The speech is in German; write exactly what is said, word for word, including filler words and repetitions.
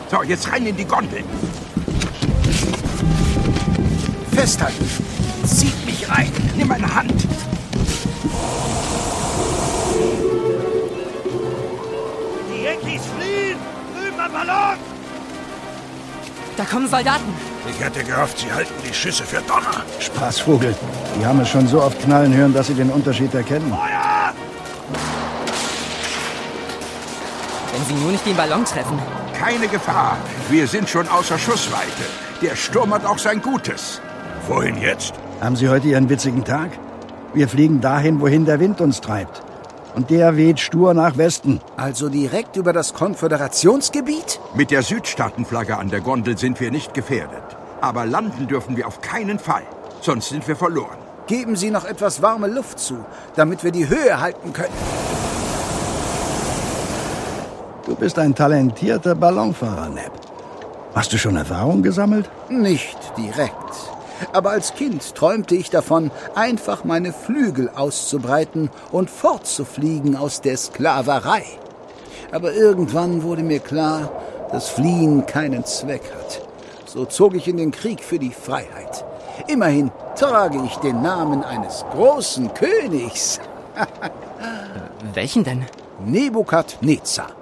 So, jetzt rein in die Gondel. Festhalten. Zieht mich rein. Nimm meine Hand. Die Yankees fliehen! Drüben am Ballon! Da kommen Soldaten. Ich hätte gehofft, sie halten die Schüsse für Donner. Spaßvogel. Die haben es schon so oft knallen hören, dass sie den Unterschied erkennen. Feuer! Wenn sie nur nicht den Ballon treffen. Keine Gefahr. Wir sind schon außer Schussweite. Der Sturm hat auch sein Gutes. Wohin jetzt? Haben Sie heute Ihren witzigen Tag? Wir fliegen dahin, wohin der Wind uns treibt. Und der weht stur nach Westen. Also direkt über das Konföderationsgebiet? Mit der Südstaatenflagge an der Gondel sind wir nicht gefährdet. Aber landen dürfen wir auf keinen Fall. Sonst sind wir verloren. Geben Sie noch etwas warme Luft zu, damit wir die Höhe halten können. Du bist ein talentierter Ballonfahrer, Neb. Hast du schon Erfahrung gesammelt? Nicht direkt. Aber als Kind träumte ich davon, einfach meine Flügel auszubreiten und fortzufliegen aus der Sklaverei. Aber irgendwann wurde mir klar, dass Fliehen keinen Zweck hat. So zog ich in den Krieg für die Freiheit. Immerhin trage ich den Namen eines großen Königs. Welchen denn? Nebukadnezar.